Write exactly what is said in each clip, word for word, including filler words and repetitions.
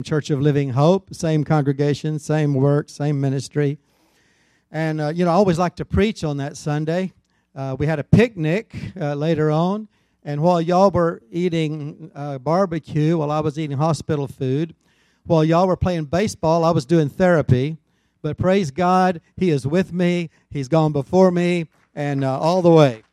Church of Living Hope, same congregation, same work, same ministry. And, uh, you know, I always like to preach on that Sunday. Uh, we had a picnic uh, later on, and while y'all were eating uh, barbecue, while I was eating hospital food, while y'all were playing baseball, I was doing therapy. But praise God, He is with me. He's gone before me, and uh, all the way.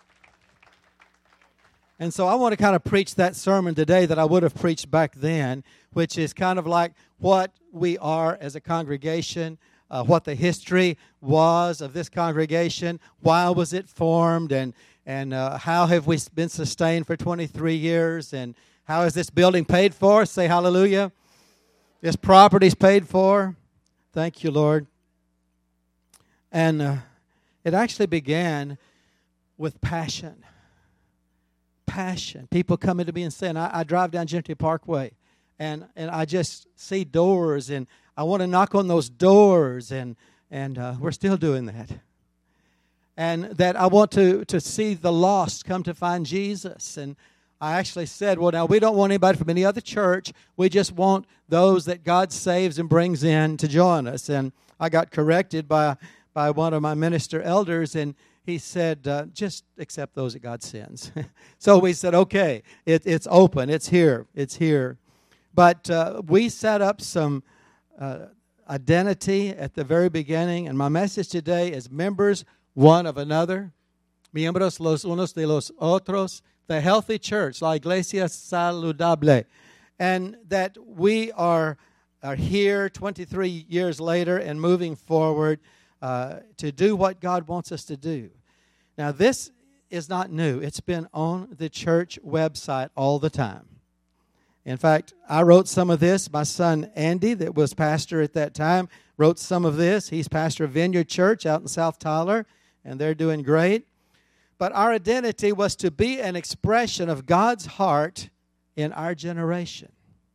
And so I want to kind of preach that sermon today that I would have preached back then, which is kind of like what we are as a congregation, uh, what the history was of this congregation, why was it formed, and and uh, how have we been sustained for twenty-three years, and how is this building paid for? Say hallelujah. This property's paid for. Thank you, Lord. And uh, it actually began with passion. Passion. People coming to me and saying, I, I drive down Gentry Parkway, and, and I just see doors, and I want to knock on those doors, and, and uh, we're still doing that. And that I want to, to see the lost come to find Jesus. And I actually said, well, now, we don't want anybody from any other church. We just want those that God saves and brings in to join us. And I got corrected by, by one of my minister elders, and he said, uh, just accept those that God sends. So we said, okay, it, it's open. It's here. It's here. But uh, we set up some uh, identity at the very beginning. And my message today is members one of another. Miembros los unos de los otros. The healthy church, la iglesia saludable. And that we are, are here twenty-three years later and moving forward Uh, to do what God wants us to do. Now, this is not new. It's been on the church website all the time. In fact, I wrote some of this. My son, Andy, that was pastor at that time, wrote some of this. He's pastor of Vineyard Church out in South Tyler, and they're doing great. But our identity was to be an expression of God's heart in our generation.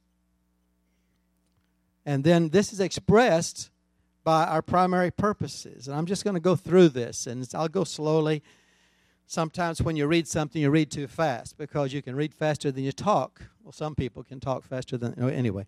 And then this is expressed by our primary purposes. And I'm just going to go through this, and I'll go slowly. Sometimes when you read something, you read too fast because you can read faster than you talk. Well, some people can talk faster than... Anyway.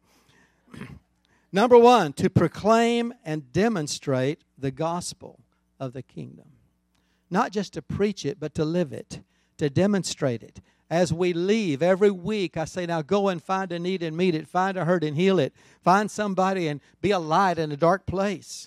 Number one, to proclaim and demonstrate the gospel of the kingdom. Not just to preach it, but to live it, to demonstrate it. As we leave every week, I say, now go and find a need and meet it. Find a hurt and heal it. Find somebody and be a light in a dark place.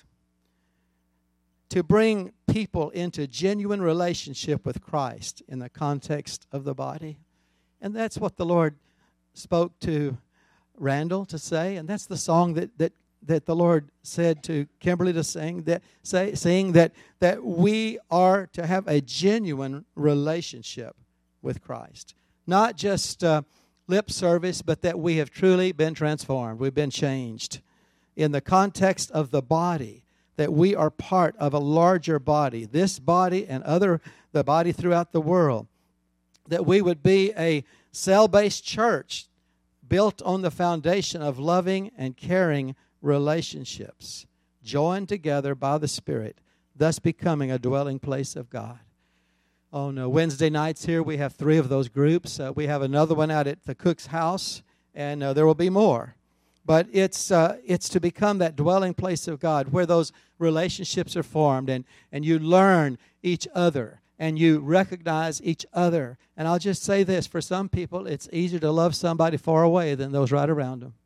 To bring people into genuine relationship with Christ in the context of the body. And that's what the Lord spoke to Randall to say. And that's the song that that, that the Lord said to Kimberly to sing. That say, sing that, that we are to have a genuine relationship with Christ. Not just uh, lip service, but that we have truly been transformed. We've been changed. In the context of the body, that we are part of a larger body. This body and other, the body throughout the world. That we would be a cell-based church built on the foundation of loving and caring relationships, joined together by the Spirit, thus becoming a dwelling place of God. On uh, Wednesday nights here, we have three of those groups. Uh, we have another one out at the Cook's house, and uh, there will be more. But it's uh, it's to become that dwelling place of God where those relationships are formed, and, and you learn each other, and you recognize each other. And I'll just say this, for some people, it's easier to love somebody far away than those right around them.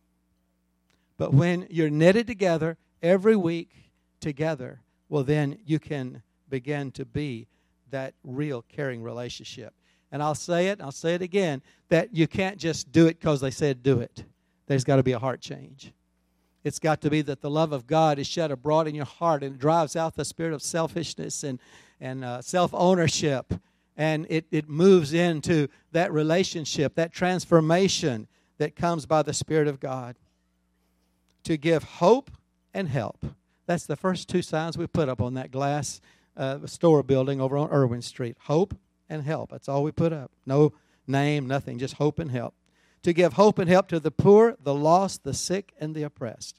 But when you're knitted together every week together, well, then you can begin to be that real caring relationship. And I'll say it, I'll say it again, that you can't just do it because they said do it. There's got to be a heart change. It's got to be that the love of God is shed abroad in your heart, and it drives out the spirit of selfishness and, and uh, self-ownership. And it, it moves into that relationship, that transformation that comes by the Spirit of God. To give hope and help. That's the first two signs we put up on that glass Uh, store building over on Irwin Street. Hope and help. That's all we put up. No name, nothing. Just hope and help. To give hope and help to the poor, the lost, the sick, and the oppressed.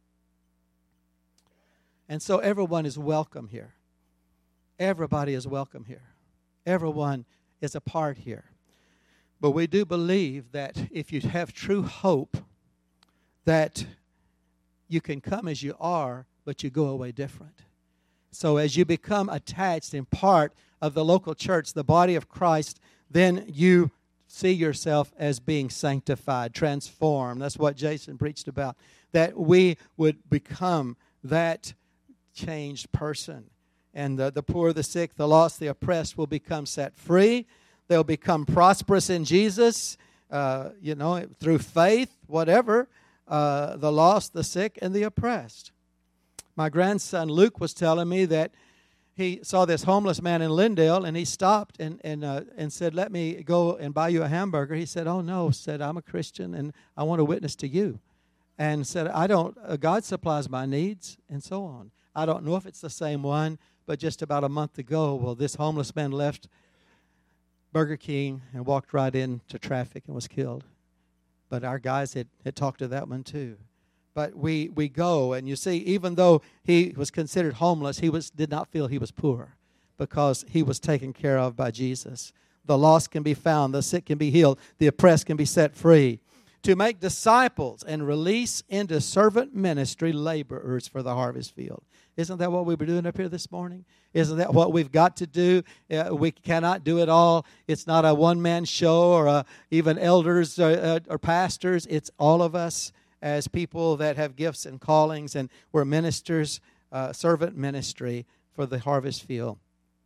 And so everyone is welcome here. Everybody is welcome here. Everyone is a part here. But we do believe that if you have true hope, that you can come as you are, but you go away different. So as you become attached in part of the local church, the body of Christ, then you see yourself as being sanctified, transformed. That's what Jason preached about, that we would become that changed person. And the, the poor, the sick, the lost, the oppressed will become set free. They'll become prosperous in Jesus, uh, you know, through faith, whatever, uh, the lost, the sick, and the oppressed. My grandson Luke was telling me that he saw this homeless man in Lindale, and he stopped and and uh, and said, "Let me go and buy you a hamburger." He said, "Oh no," said, "I'm a Christian and I want to witness to you." And said, "I don't. Uh, God supplies my needs," and so on. I don't know if it's the same one, but just about a month ago, well, this homeless man left Burger King and walked right into traffic and was killed. But our guys had, had talked to that one too. But we, we go, and you see, even though he was considered homeless, he was did not feel he was poor because he was taken care of by Jesus. The lost can be found, the sick can be healed, the oppressed can be set free. To make disciples and release into servant ministry laborers for the harvest field. Isn't that what we were doing up here this morning? Isn't that what we've got to do? Uh, we cannot do it all. It's not a one-man show or a, even elders or, uh, or pastors. It's all of us as people that have gifts and callings, and we're ministers, uh, servant ministry for the harvest field.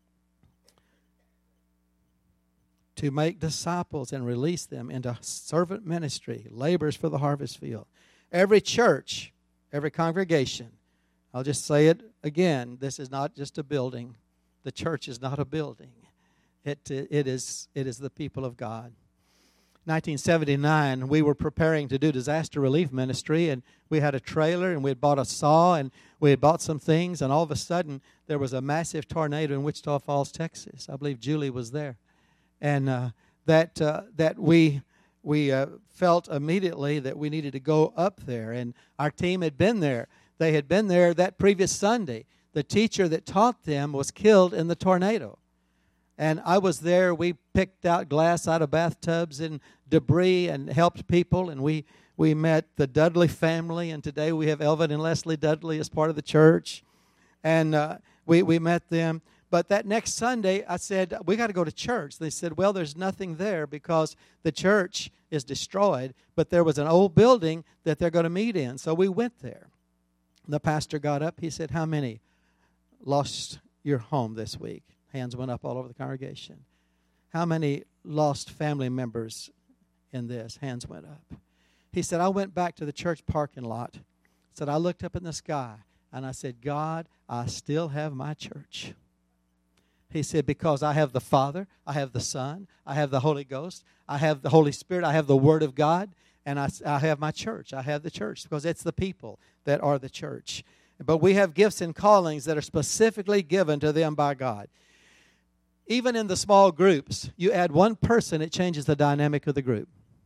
To make disciples and release them into servant ministry, laborers for the harvest field. Every church, every congregation, I'll just say it again, this is not just a building. The church is not a building. It, it, is, it is the people of God. nineteen seventy-nine, we were preparing to do disaster relief ministry, and we had a trailer, and we had bought a saw, and we had bought some things, and all of a sudden, there was a massive tornado in Wichita Falls, Texas. I believe Julie was there. And uh, that uh, that we we uh, felt immediately that we needed to go up there. And our team had been there. They had been there that previous Sunday. The teacher that taught them was killed in the tornado. And I was there. We picked out glass out of bathtubs and debris and helped people. And we, we met the Dudley family. And today we have Elvin and Leslie Dudley as part of the church. And uh, we, we met them. But that next Sunday, I said, we got to go to church. They said, well, there's nothing there because the church is destroyed. But there was an old building that they're going to meet in. So we went there. The pastor got up. He said, how many lost your home this week? Hands went up all over the congregation. How many lost family members in this? Hands went up. He said, I went back to the church parking lot. He said, I looked up in the sky, and I said, God, I still have my church. He said, because I have the Father, I have the Son, I have the Holy Ghost, I have the Holy Spirit, I have the Word of God, and I, I have my church. I have the church because it's the people that are the church. But we have gifts and callings that are specifically given to them by God. Even in the small groups, you add one person, it changes the dynamic of the group.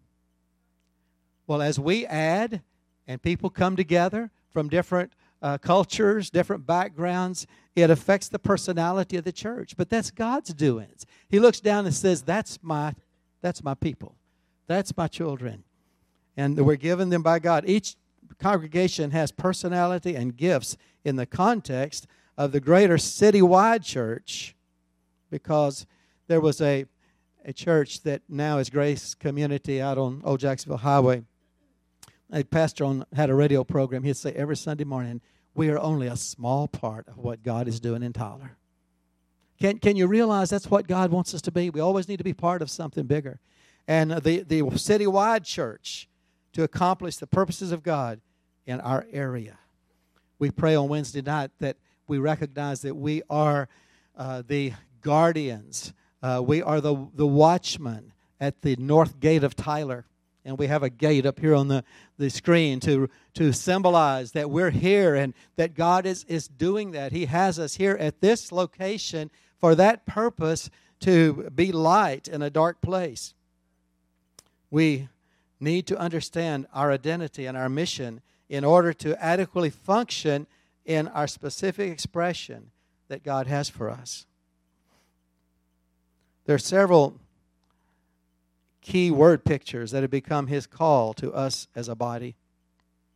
Well, as we add and people come together from different uh, cultures, different backgrounds, it affects the personality of the church. But that's God's doings. He looks down and says, that's my, that's my people. That's my children. And we're given them by God. Each congregation has personality and gifts in the context of the greater citywide church, because there was a, a church that now is Grace Community out on Old Jacksonville Highway. A pastor on, had a radio program. He'd say every Sunday morning, we are only a small part of what God is doing in Tyler. Can, can you realize that's what God wants us to be? We always need to be part of something bigger. And the, the citywide church, to accomplish the purposes of God in our area. We pray on Wednesday night that we recognize that we are uh, the guardians. Uh, we are the, the watchmen at the north gate of Tyler. And we have a gate up here on the, the screen to, to symbolize that we're here and that God is, is doing that. He has us here at this location for that purpose, to be light in a dark place. We need to understand our identity and our mission in order to adequately function in our specific expression that God has for us. There are several key word pictures that have become His call to us as a body.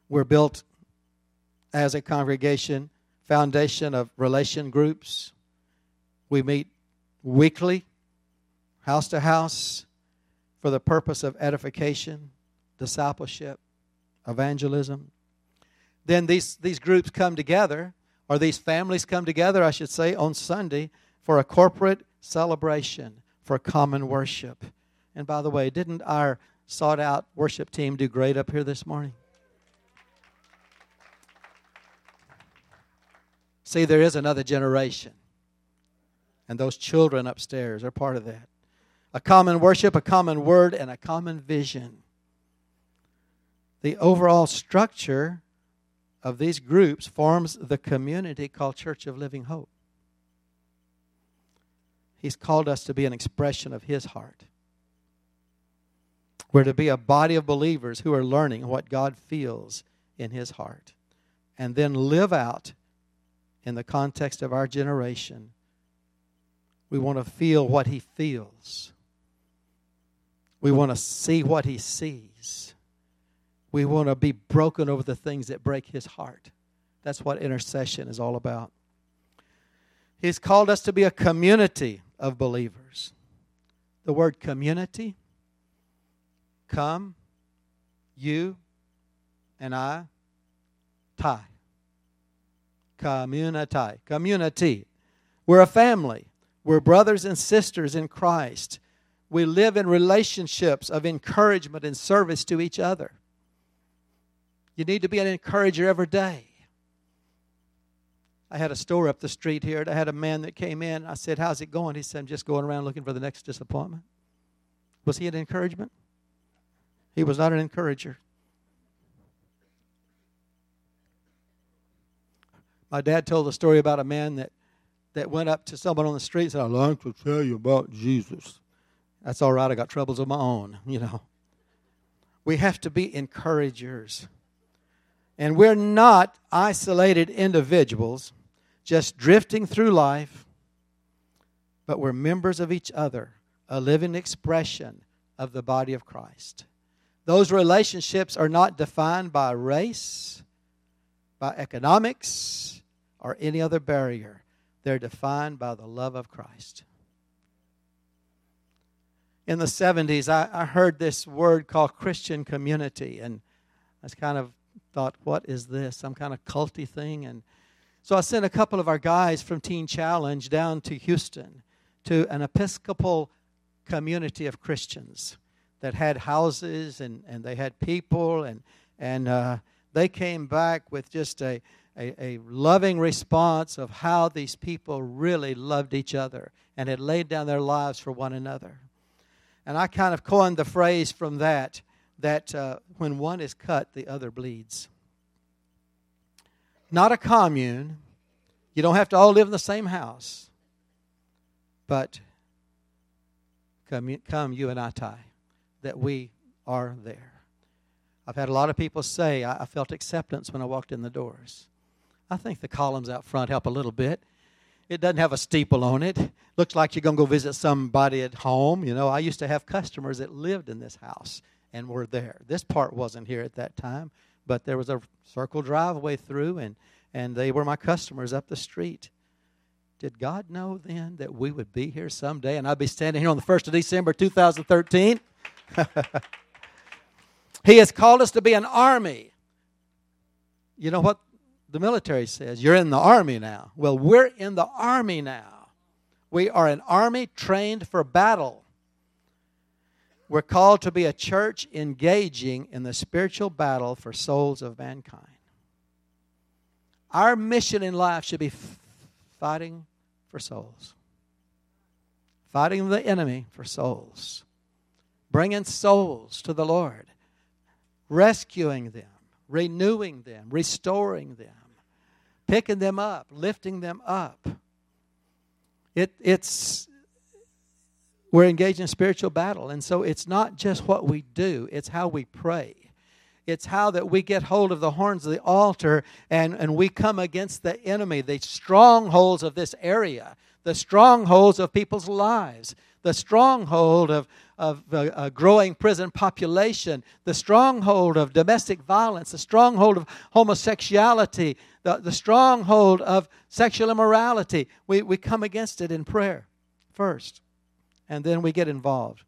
We're built as a congregation, foundation of relation groups. We meet weekly, house to house, for the purpose of edification, discipleship, evangelism. Then these, these groups come together, or these families come together, I should say, on Sunday for a corporate celebration, for common worship. And by the way, didn't our sought-out worship team do great up here this morning? See, there is another generation. And those children upstairs are part of that. A common worship, a common word, and a common vision. The overall structure of these groups forms the community called Church of Living Hope. He's called us to be an expression of His heart. We're to be a body of believers who are learning what God feels in His heart, and then live out in the context of our generation. We want to feel what He feels. We want to see what He sees. We want to be broken over the things that break His heart. That's what intercession is all about. He's called us to be a community of believers. The word community, come, you, and I, tie. Community. Community. We're a family. We're brothers and sisters in Christ. We live in relationships of encouragement and service to each other. You need to be an encourager every day. I had a store up the street here, and I had a man that came in. I said, how's it going? He said, I'm just going around looking for the next disappointment. Was he an encouragement? He was not an encourager. My dad told the story about a man that, that went up to someone on the street and said, I'd like to tell you about Jesus. That's all right, I got troubles of my own, you know. We have to be encouragers. And we're not isolated individuals just drifting through life, but we're members of each other, a living expression of the body of Christ. Those relationships are not defined by race, by economics, or any other barrier. They're defined by the love of Christ. In the seventies, I, I heard this word called Christian community, and I was kind of thought, what is this? Some kind of culty thing? And so I sent a couple of our guys from Teen Challenge down to Houston to an Episcopal community of Christians that had houses and, and they had people, and and uh, they came back with just a, a, a loving response of how these people really loved each other and had laid down their lives for one another. And I kind of coined the phrase from that, that uh, when one is cut, the other bleeds. Not a commune. You don't have to all live in the same house. But come, come you and I, tie, that we are there. I've had a lot of people say, I, I felt acceptance when I walked in the doors. I think the columns out front help a little bit. It doesn't have a steeple on it. Looks like you're going to go visit somebody at home. You know, I used to have customers that lived in this house and were there. This part wasn't here at that time, but there was a circle driveway through, and, and they were my customers up the street. Did God know then that we would be here someday and I'd be standing here on the first of December two thousand thirteen? He has called us to be an army. You know what the military says? You're in the army now. Well, we're in the army now. We are an army trained for battle. We're called to be a church engaging in the spiritual battle for souls of mankind. Our mission in life should be f- fighting for souls. Fighting the enemy for souls. Bringing souls to the Lord. Rescuing them. Renewing them. Restoring them. Picking them up. Lifting them up. It, it's... We're engaged in spiritual battle, and so it's not just what we do, it's how we pray. It's how that we get hold of the horns of the altar and, and we come against the enemy, the strongholds of this area, the strongholds of people's lives, the stronghold of, of a, a growing prison population, the stronghold of domestic violence, the stronghold of homosexuality, the, the stronghold of sexual immorality. We, we come against it in prayer first, and then we get involved.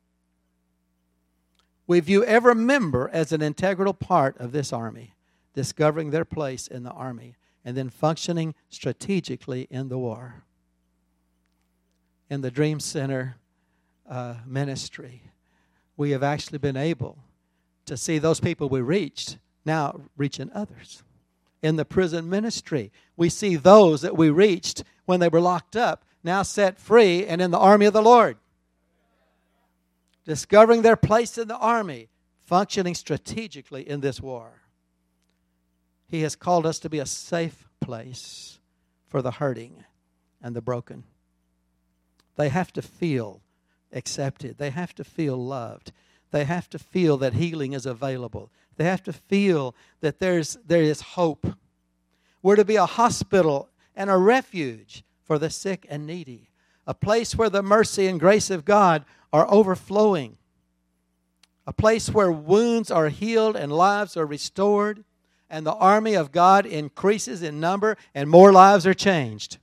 We view every member as an integral part of this army, discovering their place in the army, and then functioning strategically in the war. In the Dream Center uh, ministry, we have actually been able to see those people we reached now reaching others. In the prison ministry, we see those that we reached when they were locked up now set free and in the army of the Lord. Discovering their place in the army, functioning strategically in this war. He has called us to be a safe place for the hurting and the broken. They have to feel accepted. They have to feel loved. They have to feel that healing is available. They have to feel that there's there is hope. We're to be a hospital and a refuge for the sick and needy, a place where the mercy and grace of God are overflowing, a place where wounds are healed and lives are restored, and the army of God increases in number and more lives are changed.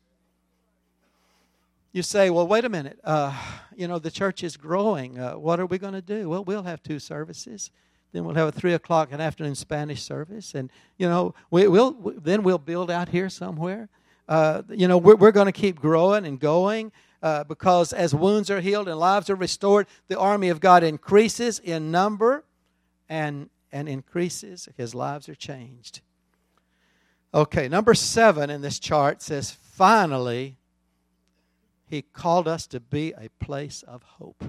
You say, well, wait a minute. Uh, you know, the church is growing. Uh, what are we going to do? Well, we'll have two services. Then we'll have a three o'clock an afternoon Spanish service. And, you know, we, we'll then we'll build out here somewhere. Uh, you know, we're, we're going to keep growing and going uh, because as wounds are healed and lives are restored, the army of God increases in number and, and increases. His lives are changed. Okay, number seven in this chart says, finally, He called us to be a place of hope.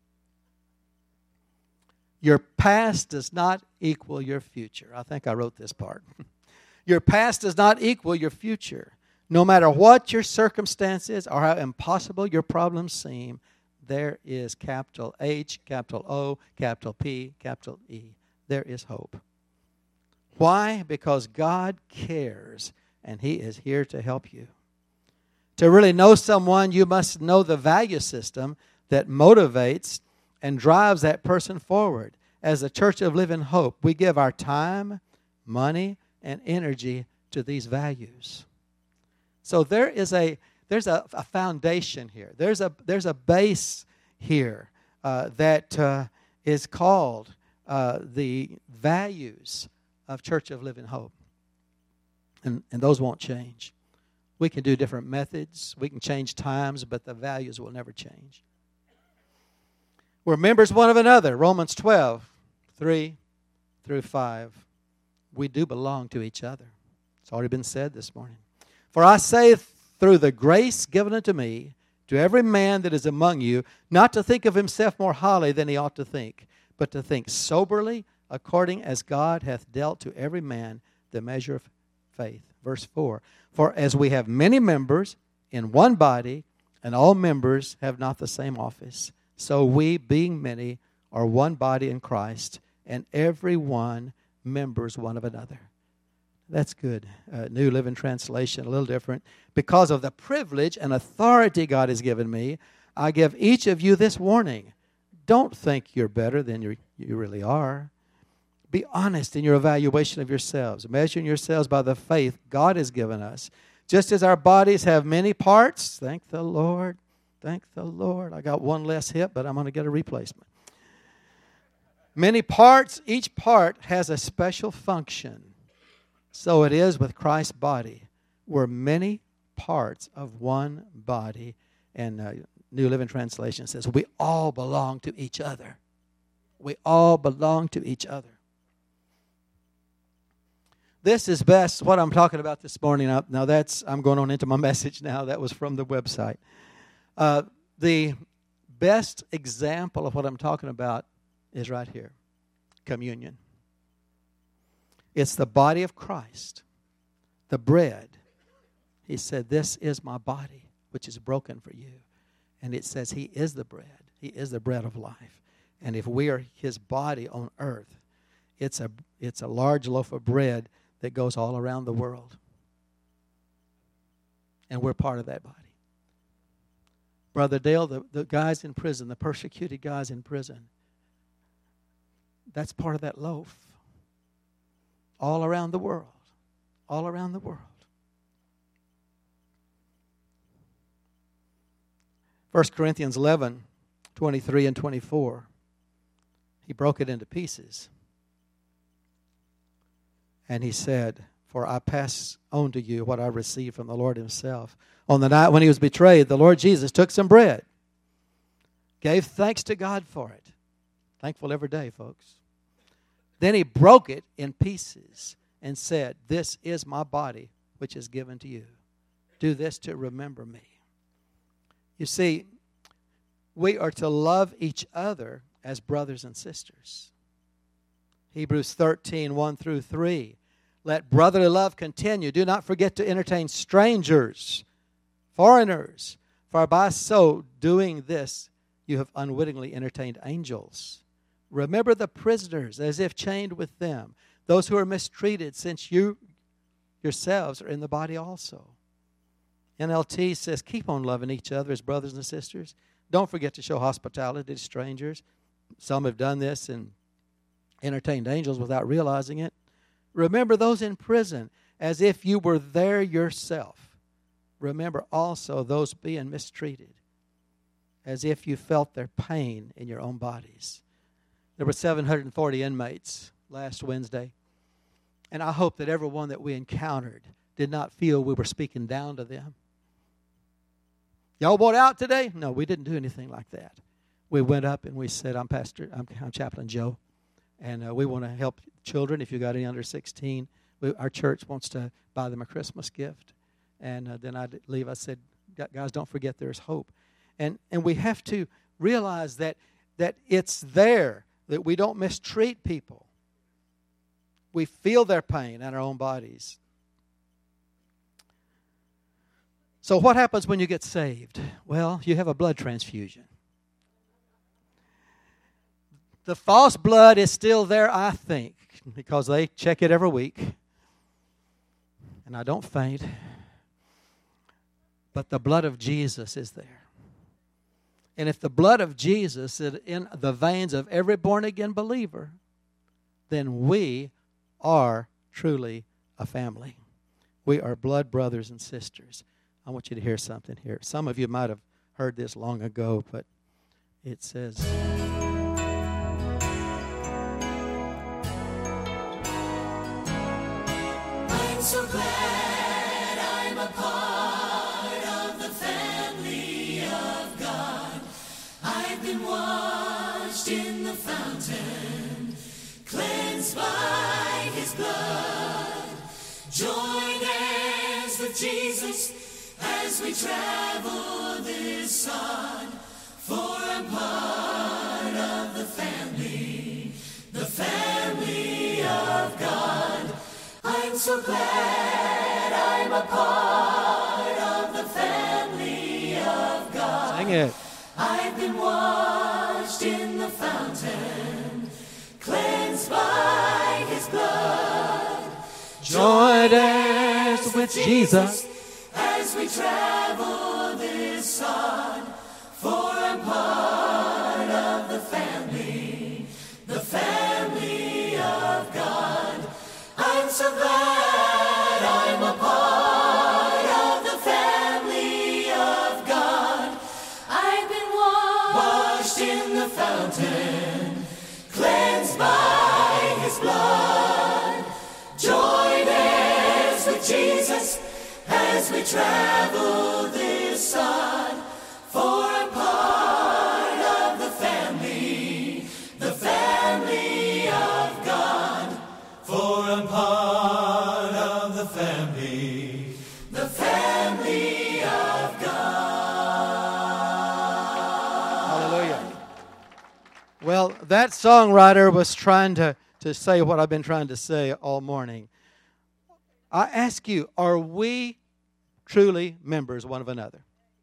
Your past does not equal your future. I think I wrote this part. Your past does not equal your future. No matter what your circumstances or how impossible your problems seem, there is capital H, capital O, capital P, capital E. There is hope. Why? Because God cares, and He is here to help you. To really know someone, you must know the value system that motivates and drives that person forward. As the Church of Living Hope, we give our time, money, and energy to these values. So there is a there's a, a foundation here. There's a there's a base here uh, that uh, is called uh, the values of Church of Living Hope, and and those won't change. We can do different methods. We can change times, but the values will never change. We're members one of another. Romans twelve, three through five. We do belong to each other. It's already been said this morning. For I say through the grace given unto me, to every man that is among you, not to think of himself more highly than he ought to think, but to think soberly, according as God hath dealt to every man the measure of faith. Verse four. For as we have many members in one body, and all members have not the same office, so we, being many, are one body in Christ, and every one members one of another. That's good. Uh, New Living Translation, a little different. Because of the privilege and authority God has given me, I give each of you this warning. Don't think you're better than you you really are. Be honest in your evaluation of yourselves, measuring yourselves by the faith God has given us. Just as our bodies have many parts, thank the Lord, thank the Lord. I got one less hip, but I'm going to get a replacement. Many parts, each part has a special function. So it is with Christ's body. We're many parts of one body. And uh, New Living Translation says, we all belong to each other. We all belong to each other. This is best what I'm talking about this morning. Now that's, I'm going on into my message now. That was from the website. Uh, the best example of what I'm talking about is right here. Communion. It's the body of Christ. The bread. He said, this is my body, which is broken for you. And it says he is the bread. He is the bread of life. And if we are his body on earth, it's a, it's a large loaf of bread that goes all around the world. And we're part of that body. Brother Dale, the, the guys in prison, the persecuted guys in prison, That's part of that loaf. All around the world. All around the world. First Corinthians eleven, twenty-three and twenty-four. He broke it into pieces. And he said, for I pass on to you what I received from the Lord himself. On the night when he was betrayed, the Lord Jesus took some bread, gave thanks to God for it. Thankful every day, folks. Then he broke it in pieces and said, this is my body, which is given to you. Do this to remember me. You see, we are to love each other as brothers and sisters. Hebrews thirteen, one through three. Let brotherly love continue. Do not forget to entertain strangers, foreigners, for by so doing this, you have unwittingly entertained angels. Remember the prisoners as if chained with them, those who are mistreated, since you yourselves are in the body also. N L T says, keep on loving each other as brothers and sisters. Don't forget to show hospitality to strangers. Some have done this and entertained angels without realizing it. Remember those in prison as if you were there yourself. Remember also those being mistreated as if you felt their pain in your own bodies. There were seven hundred forty inmates last Wednesday. And I hope that everyone that we encountered did not feel we were speaking down to them. Y'all want out today? No, we didn't do anything like that. We went up and we said, I'm Pastor, I'm, I'm Chaplain Joe, and uh, we want to help children. If you got any under sixteen, we, our church wants to buy them a Christmas gift. And uh, then I'd leave. I said, guys, don't forget there's hope. And and we have to realize that that it's there, that we don't mistreat people. We feel their pain in our own bodies. So what happens when you get saved? Well, you have a blood transfusion. The false blood is still there, I think, because they check it every week. And I don't faint. But the blood of Jesus is there. And if the blood of Jesus is in the veins of every born-again believer, then we are truly a family. We are blood brothers and sisters. I want you to hear something here. Some of you might have heard this long ago, but it says, I'm so glad I'm a part of the family of God. I've been washed in the fountain, cleansed by his blood, joined hands with Jesus as we travel this sod, for I'm part of the family, the family of God. I'm so glad I'm a part of the family of God. Sing it. I've been washed in the fountain, cleansed by his blood, joined hands with Jesus as we travel this sod, for I'm part of the family, the family of God. I'm so glad I'm a part of the family of God. I've been washed in the fountain, cleansed by his blood, joined hands with Jesus as we travel this sod, for I'm part of the family, the family of God. For I'm part of the family, the family of God. Hallelujah. Well, that songwriter was trying to, to say what I've been trying to say all morning. I ask you, are we truly members one of another?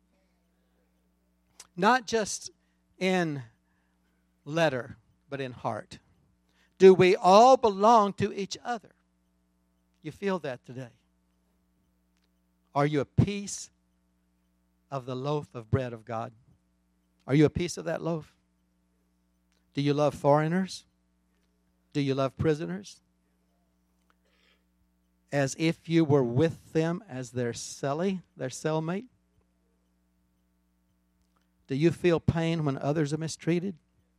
Not just in letter, but in heart. Do we all belong to each other? You feel that today? Are you a piece of the loaf of bread of God? Are you a piece of that loaf? Do you love foreigners? Do you love prisoners? As if you were with them as their cellie, their cellmate? Do you feel pain when others are mistreated?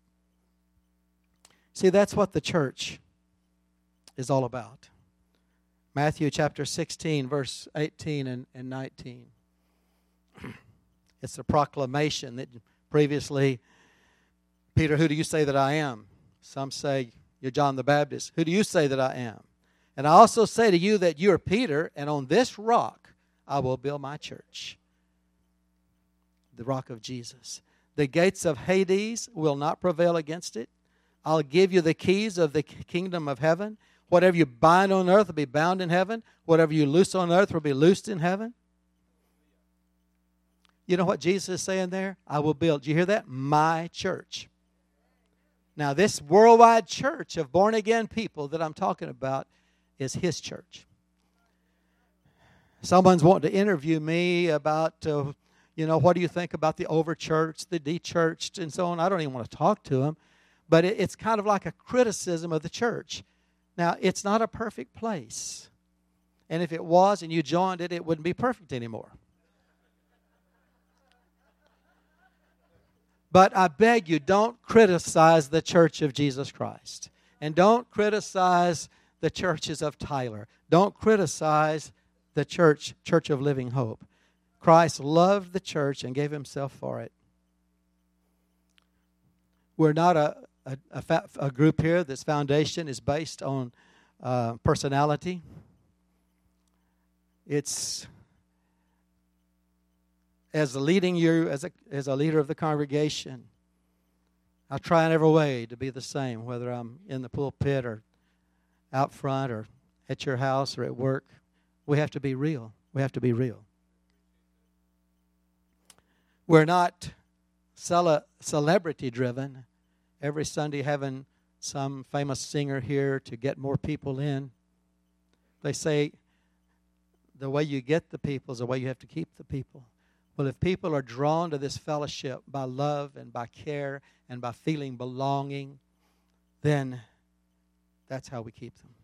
See, that's what the church is all about. Matthew chapter sixteen, verse eighteen and, and nineteen. It's a proclamation that previously, Peter, who do you say that I am? Some say, you're John the Baptist. Who do you say that I am? And I also say to you that you are Peter, and on this rock I will build my church. The rock of Jesus. The gates of Hades will not prevail against it. I'll give you the keys of the kingdom of heaven. Whatever you bind on earth will be bound in heaven. Whatever you loose on earth will be loosed in heaven. You know what Jesus is saying there? I will build. Do you hear that? My church. Now, this worldwide church of born-again people that I'm talking about is His church. Someone's wanting to interview me about, uh, you know, what do you think about the over-churched, the de-churched, and so on. I don't even want to talk to them. But it, it's kind of like a criticism of the church. Now, it's not a perfect place. And if it was and you joined it, it wouldn't be perfect anymore. But I beg you, don't criticize the church of Jesus Christ. And don't criticize the churches of Tyler. Don't criticize the church, Church of Living Hope. Christ loved the church and gave Himself for it. We're not a, a, a, fa- a group here that's foundation is based on uh, personality. It's as a leading you, as a, as a leader of the congregation, I try in every way to be the same, whether I'm in the pulpit or out front or at your house or at work. We have to be real. We have to be real. We're not cele- celebrity-driven. Every Sunday having some famous singer here to get more people in. They say the way you get the people is the way you have to keep the people. Well, if people are drawn to this fellowship by love and by care and by feeling belonging, then that's how we keep them.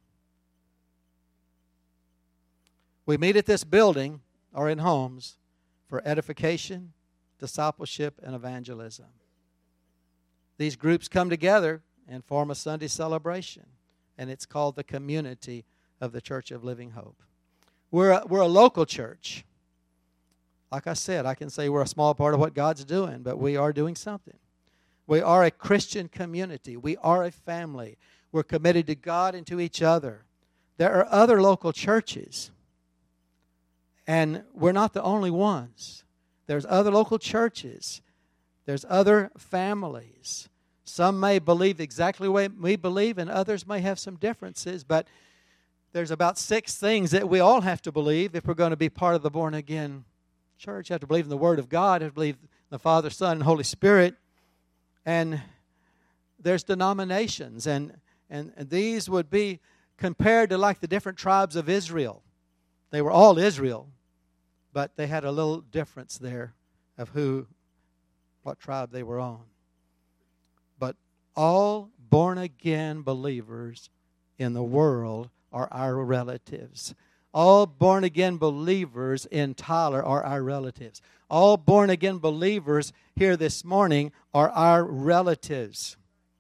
We meet at this building or in homes for edification, discipleship, and evangelism. These groups come together and form a Sunday celebration, and it's called the community of the Church of Living Hope. We're a, we're a local church. Like I said, I can say we're a small part of what God's doing, but we are doing something. We are a Christian community. We are a family. We're committed to God and to each other. There are other local churches, and we're not the only ones. There's other local churches. There's other families. Some may believe exactly the way we believe, and others may have some differences, but there's about six things that we all have to believe if we're going to be part of the born-again church. You have to believe in the Word of God. You have to believe in the Father, Son, and Holy Spirit. And there's denominations, and, and, and these would be compared to like the different tribes of Israel. They were all Israel, but they had a little difference there of who, what tribe they were on. But all born-again believers in the world are our relatives. All born-again believers in Tyler are our relatives. All born-again believers here this morning are our relatives.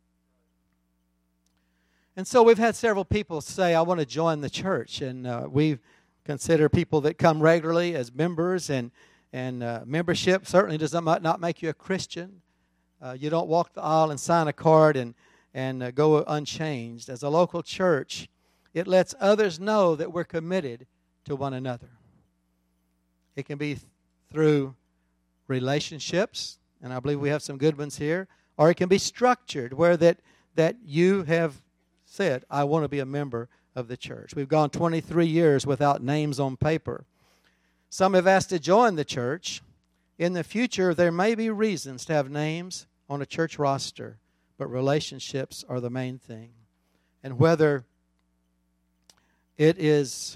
And so we've had several people say, I want to join the church. And uh, we consider people that come regularly as members. And, and uh, membership certainly does not, not make you a Christian. Uh, you don't walk the aisle and sign a card and, and uh, go unchanged. As a local church, it lets others know that we're committed to one another. It can be th- through relationships, and I believe we have some good ones here, or it can be structured where that, that you have said, I want to be a member of the church. We've gone twenty-three years without names on paper. Some have asked to join the church. In the future, there may be reasons to have names on a church roster, but relationships are the main thing. And whether it is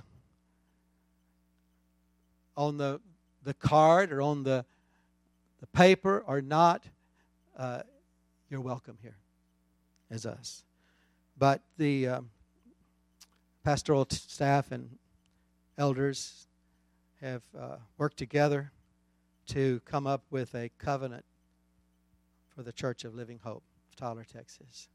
on the, the card or on the, the paper or not, uh, you're welcome here as us. But the uh, pastoral t- staff and elders have uh, worked together to come up with a covenant for the Church of Living Hope of Tyler, Texas.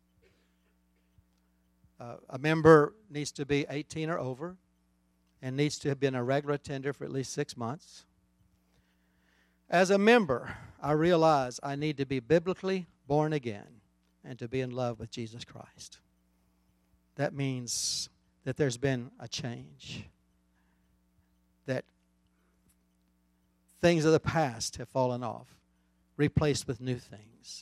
Uh, a member needs to be eighteen or over and needs to have been a regular attender for at least six months. As a member, I realize I need to be biblically born again and to be in love with Jesus Christ. That means that there's been a change, that things of the past have fallen off, replaced with new things.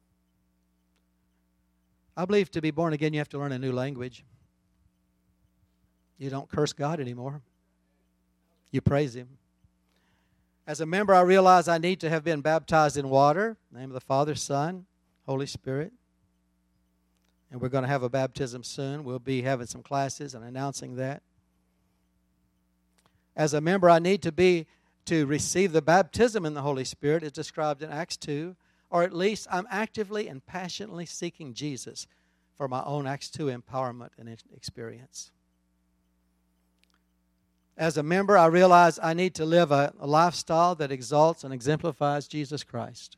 I believe to be born again, you have to learn a new language. You don't curse God anymore. You praise Him. As a member, I realize I need to have been baptized in water, in the name of the Father, Son, Holy Spirit. And we're going to have a baptism soon. We'll be having some classes and announcing that. As a member, I need to be to receive the baptism in the Holy Spirit as described in Acts two, or at least I'm actively and passionately seeking Jesus for my own Acts two empowerment and experience. As a member, I realize I need to live a, a lifestyle that exalts and exemplifies Jesus Christ.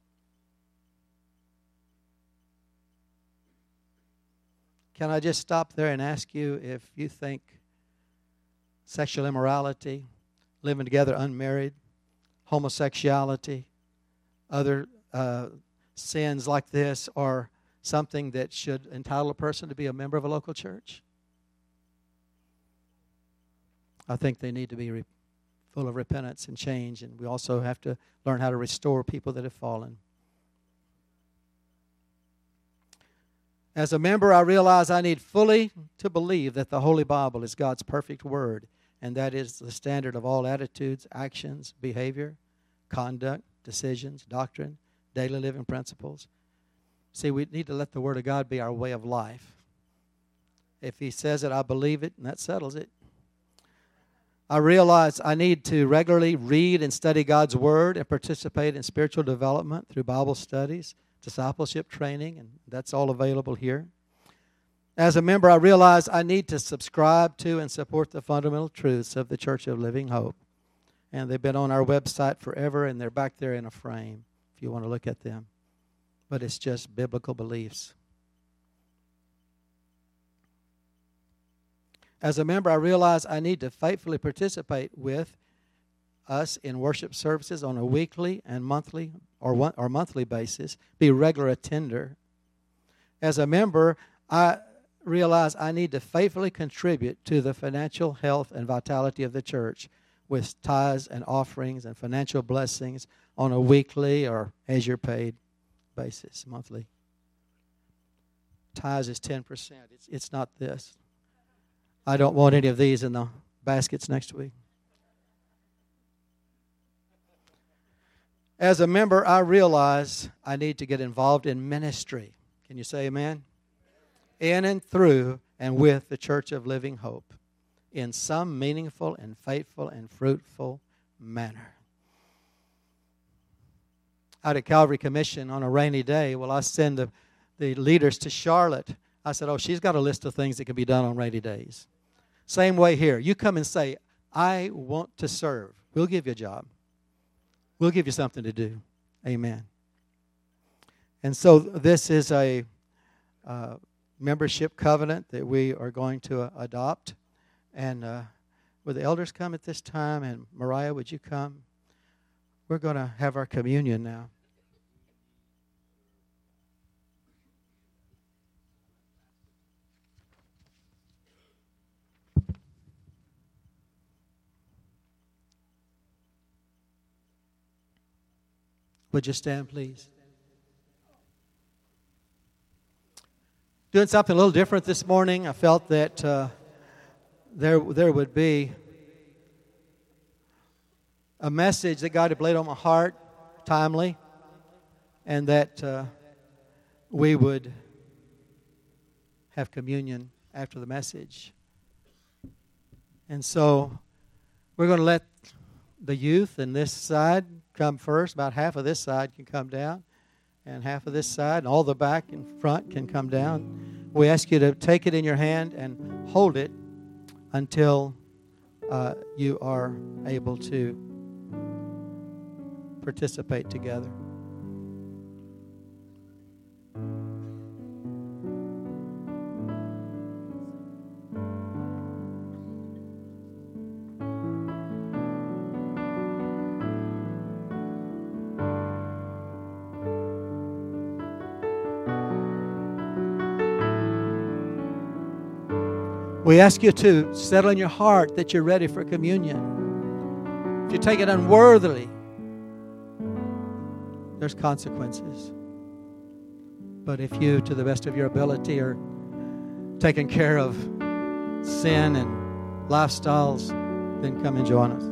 Can I just stop there and ask you if you think sexual immorality, living together unmarried, homosexuality, other uh, sins like this are something that should entitle a person to be a member of a local church? I think they need to be re- full of repentance and change, and we also have to learn how to restore people that have fallen. As a member, I realize I need fully to believe that the Holy Bible is God's perfect word, and that is the standard of all attitudes, actions, behavior, conduct, decisions, doctrine, daily living principles. See, we need to let the Word of God be our way of life. If He says it, I believe it, and that settles it. I realize I need to regularly read and study God's Word and participate in spiritual development through Bible studies, discipleship training, and that's all available here. As a member, I realize I need to subscribe to and support the fundamental truths of the Church of Living Hope. And they've been on our website forever, and they're back there in a frame if you want to look at them. But it's just biblical beliefs. As a member, I realize I need to faithfully participate with us in worship services on a weekly and monthly or one, or monthly basis, be regular attender. As a member, I realize I need to faithfully contribute to the financial health and vitality of the church with tithes and offerings and financial blessings on a weekly or as you're paid basis, monthly. Tithes is ten percent. It's, it's not this. I don't want any of these in the baskets next week. As a member, I realize I need to get involved in ministry. Can you say amen? In and through and with the Church of Living Hope in some meaningful and faithful and fruitful manner. Out at Calvary Commission on a rainy day, well, I send the, the leaders to Charlotte. I said, oh, she's got a list of things that can be done on rainy days. Same way here. You come and say, I want to serve. We'll give you a job. We'll give you something to do. Amen. And so this is a uh, membership covenant that we are going to uh, adopt. And uh, would the elders come at this time? And Mariah, would you come? We're going to have our communion now. Would you stand, please? Doing something a little different this morning. I felt that uh, there, there would be a message that God had laid on my heart, timely, and that uh, we would have communion after the message. And so we're going to let the youth in this side come first. About half of this side can come down, and half of this side, and all the back and front can come down. We ask you to take it in your hand and hold it until uh, you are able to participate together. We ask you to settle in your heart that you're ready for communion. If you take it unworthily, there's consequences. But if you, to the best of your ability, are taking care of sin and lifestyles, then come and join us.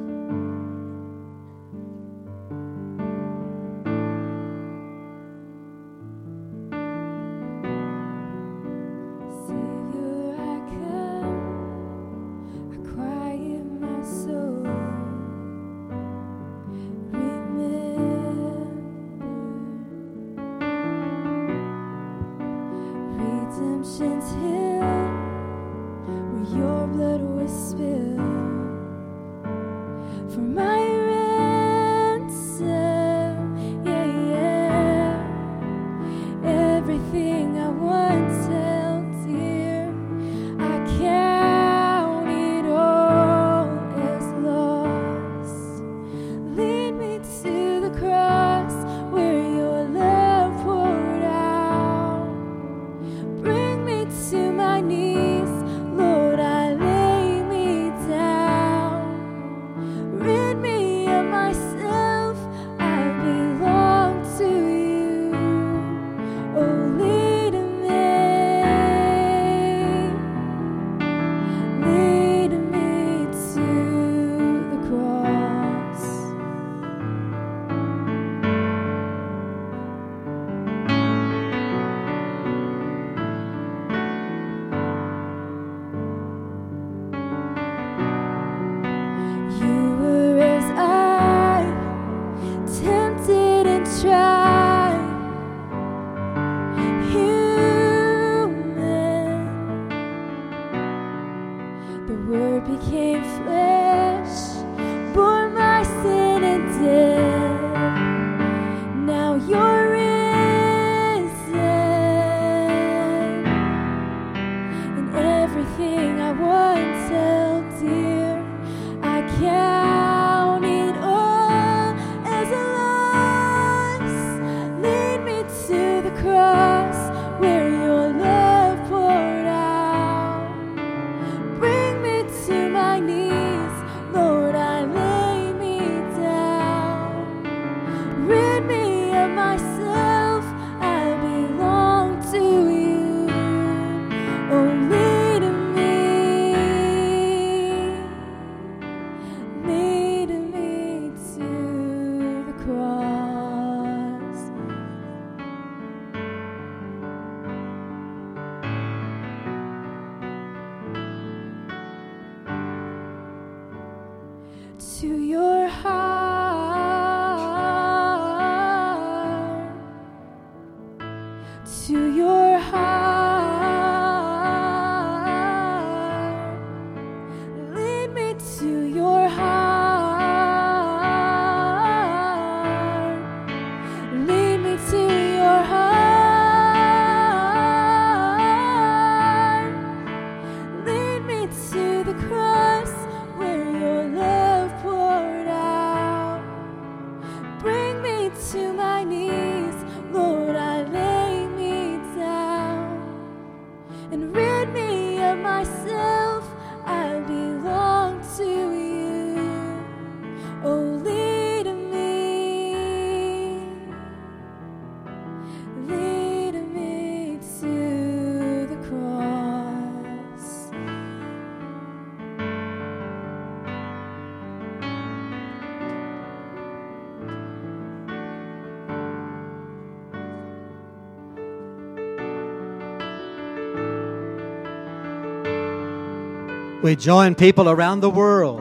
We join people around the world.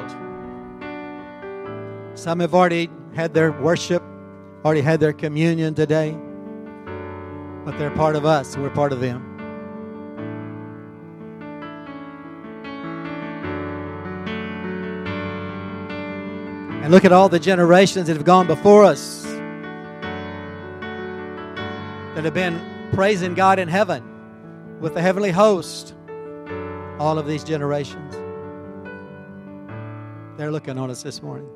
Some have already had their worship, already had their communion today, but they're part of us, and we're part of them. And look at all the generations that have gone before us that have been praising God in heaven with the heavenly host. All of these generations. They're looking on us this morning.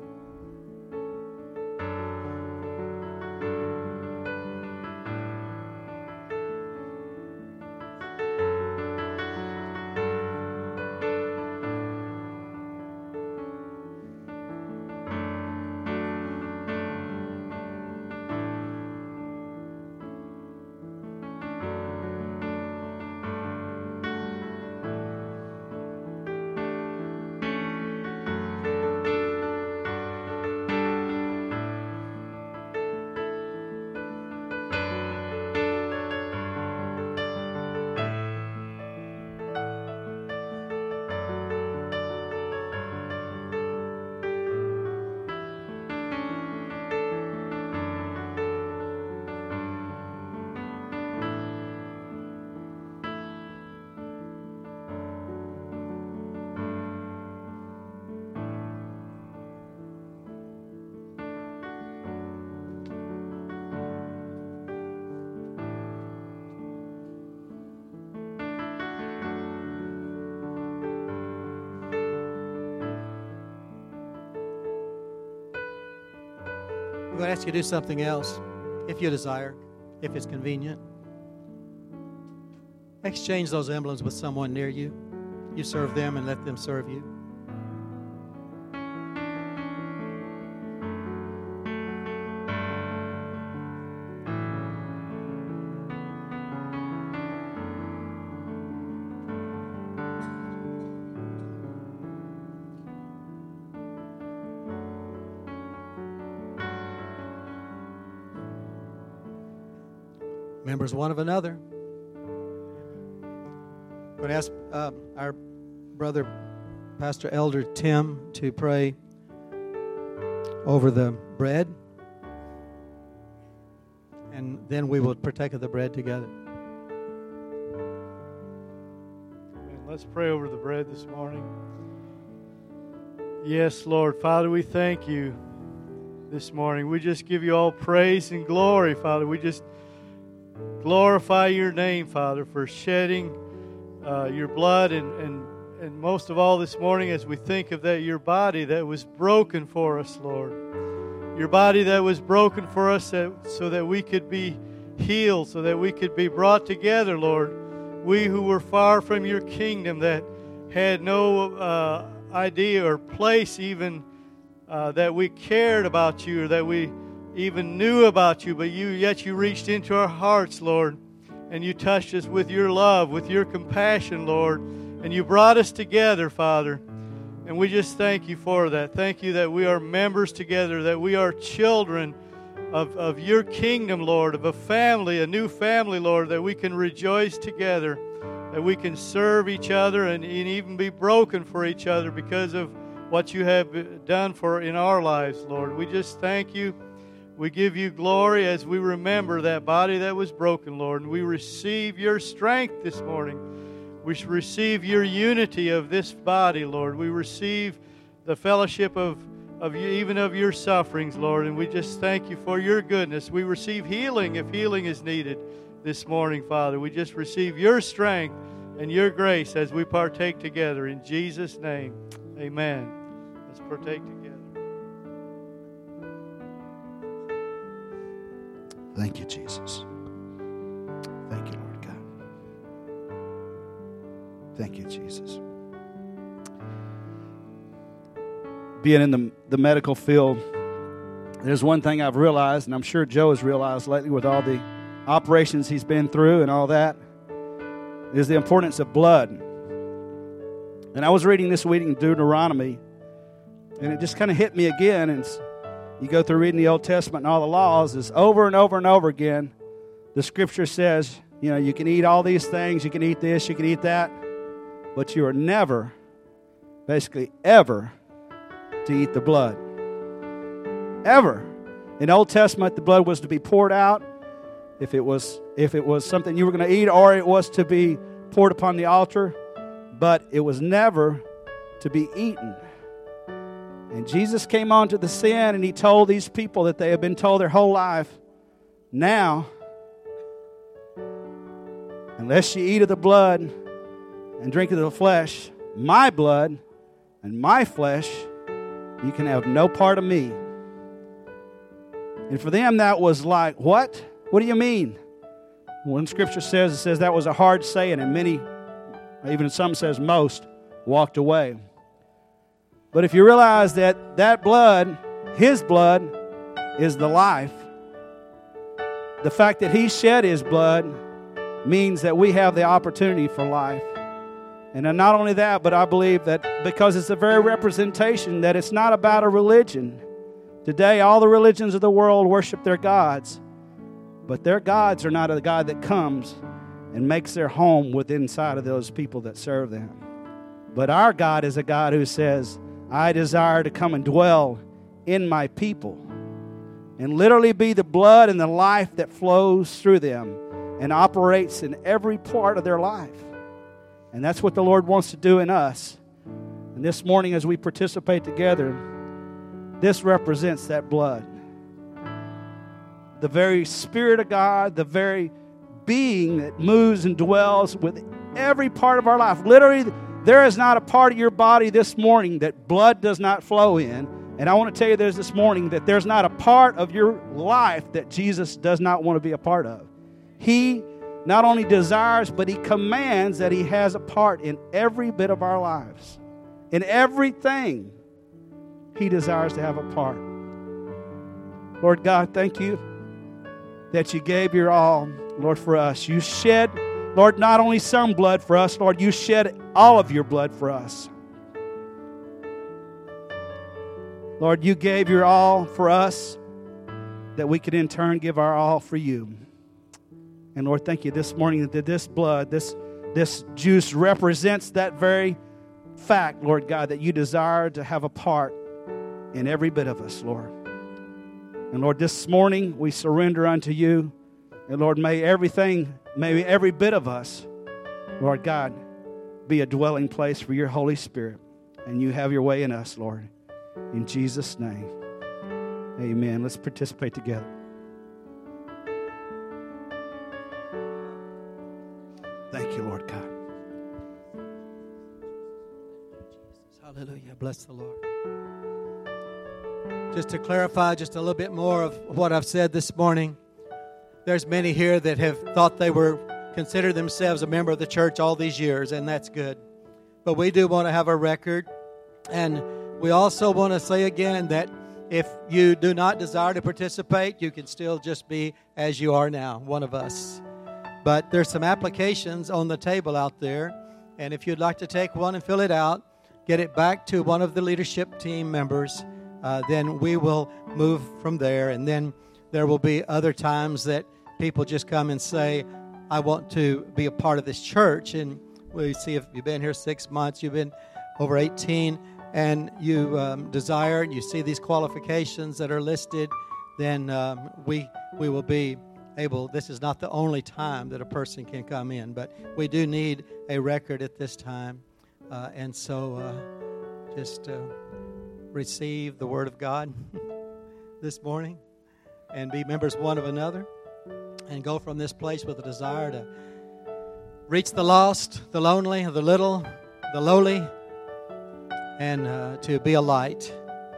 I'm going to ask you to do something else, if you desire, if it's convenient. Exchange those emblems with someone near you. You serve them and let them serve you. Members one of another. I'm going to ask uh, our brother, Pastor Elder Tim, to pray over the bread. And then we will partake of the bread together. Amen. Let's pray over the bread this morning. Yes, Lord. Father, we thank you this morning. We just give you all praise and glory, Father. We just glorify your name, Father, for shedding uh, your blood, and, and, and most of all this morning as we think of that, your body that was broken for us, Lord. Your body that was broken for us that, so that we could be healed, so that we could be brought together, Lord. We who were far from your kingdom, that had no uh, idea or place even uh, that we cared about you, or that we even knew about you, but you yet you reached into our hearts, Lord, and you touched us with your love, with your compassion, Lord, and you brought us together, Father, and we just thank you for that. Thank you that we are members together, that we are children of, of your kingdom, Lord, of a family, a new family, Lord, that we can rejoice together, that we can serve each other and, and even be broken for each other because of what you have done for in our lives, Lord. We just thank you. We give you glory as we remember that body that was broken, Lord. And we receive your strength this morning. We receive your unity of this body, Lord. We receive the fellowship of, of you, even of your sufferings, Lord. And we just thank you for your goodness. We receive healing if healing is needed this morning, Father. We just receive your strength and your grace as we partake together. In Jesus' name, amen. Let's partake together. Thank you, Jesus. Thank you, Lord God. Thank you, Jesus. Being in the, the medical field, there's one thing I've realized, and I'm sure Joe has realized lately with all the operations he's been through and all that, is the importance of blood. And I was reading this week in Deuteronomy, and it just kind of hit me again, and you go through reading the Old Testament and all the laws, is over and over and over again, the Scripture says, you know, you can eat all these things, you can eat this, you can eat that, but you are never, basically ever, to eat the blood. Ever. In the Old Testament, the blood was to be poured out if it was if it was something you were going to eat, or it was to be poured upon the altar, but it was never to be eaten. And Jesus came onto the scene, and he told these people that they had been told their whole life, now, unless you eat of the blood and drink of the flesh, my blood and my flesh, you can have no part of me. And for them that was like, what? What do you mean? When Scripture says, it says that was a hard saying, and many, even some says most, walked away. But if you realize that that blood, His blood, is the life, the fact that He shed His blood means that we have the opportunity for life. And not only that, but I believe that because it's a very representation that it's not about a religion. Today, all the religions of the world worship their gods. But their gods are not a God that comes and makes their home within inside of those people that serve them. But our God is a God who says, I desire to come and dwell in my people. And literally be the blood and the life that flows through them and operates in every part of their life. And that's what the Lord wants to do in us. And this morning as we participate together, this represents that blood. The very Spirit of God, the very being that moves and dwells with every part of our life. Literally, there is not a part of your body this morning that blood does not flow in. And I want to tell you this this morning that there's not a part of your life that Jesus does not want to be a part of. He not only desires, but He commands that He has a part in every bit of our lives. In everything, He desires to have a part. Lord God, thank You that You gave Your all, Lord, for us. You shed, Lord, not only some blood for us, Lord, You shed all of Your blood for us. Lord, You gave Your all for us that we could in turn give our all for You. And Lord, thank You this morning that this blood, this, this juice represents that very fact, Lord God, that You desire to have a part in every bit of us, Lord. And Lord, this morning we surrender unto You. And Lord, may everything, may every bit of us, Lord God, be a dwelling place for Your Holy Spirit. And You have Your way in us, Lord. In Jesus' name, amen. Let's participate together. Thank You, Lord God. Hallelujah. Bless the Lord. Just to clarify just a little bit more of what I've said this morning, there's many here that have thought they were considered themselves a member of the church all these years, and that's good. But we do want to have a record, and we also want to say again that if you do not desire to participate, you can still just be as you are now, one of us. But there's some applications on the table out there, and if you'd like to take one and fill it out, get it back to one of the leadership team members, uh, then we will move from there. And then there will be other times that people just come and say, I want to be a part of this church. And we see if you've been here six months, you've been over eighteen, and you um, desire, and you see these qualifications that are listed, then um, we we will be able, this is not the only time that a person can come in, but we do need a record at this time. Uh, and so uh, just uh, receive the Word of God this morning and be members one of another and go from this place with a desire to reach the lost, the lonely, the little, the lowly, and uh, to be a light.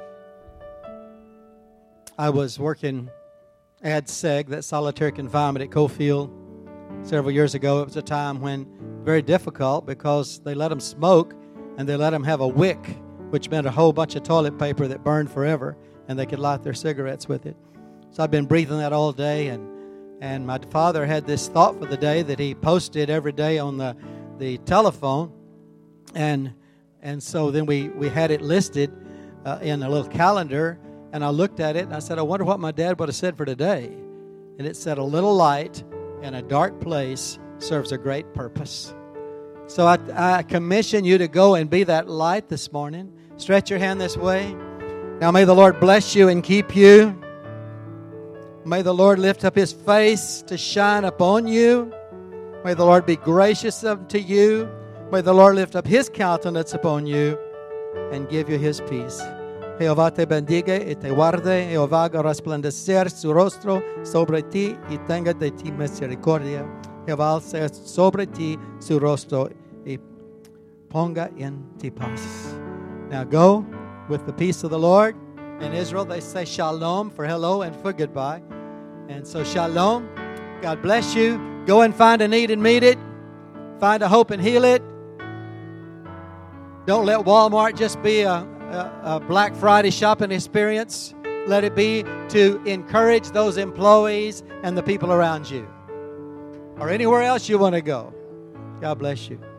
I was working Ad Seg, that solitary confinement at Cofield, several years ago. It was a time when very difficult because they let them smoke and they let them have a wick, which meant a whole bunch of toilet paper that burned forever, and they could light their cigarettes with it. So I've been breathing that all day, and and my father had this thought for the day that he posted every day on the, the telephone, and and so then we, we had it listed uh, in a little calendar. And I looked at it, and I said, I wonder what my dad would have said for today. And it said, a little light in a dark place serves a great purpose. So I, I commission you to go and be that light this morning. Stretch your hand this way. Now may the Lord bless you and keep you. May the Lord lift up His face to shine upon you. May the Lord be gracious unto you. May the Lord lift up His countenance upon you and give you His peace. Jehová te bendiga y te guarde. Jehová haga resplandecer su rostro sobre ti y tenga de ti misericordia. Jehová alce sobre ti su rostro y ponga en ti paz. Now go with the peace of the Lord. In Israel, they say shalom for hello and for goodbye. And so shalom. God bless you. Go and find a need and meet it. Find a hope and heal it. Don't let Walmart just be a, a, a Black Friday shopping experience. Let it be to encourage those employees and the people around you. Or anywhere else you want to go. God bless you.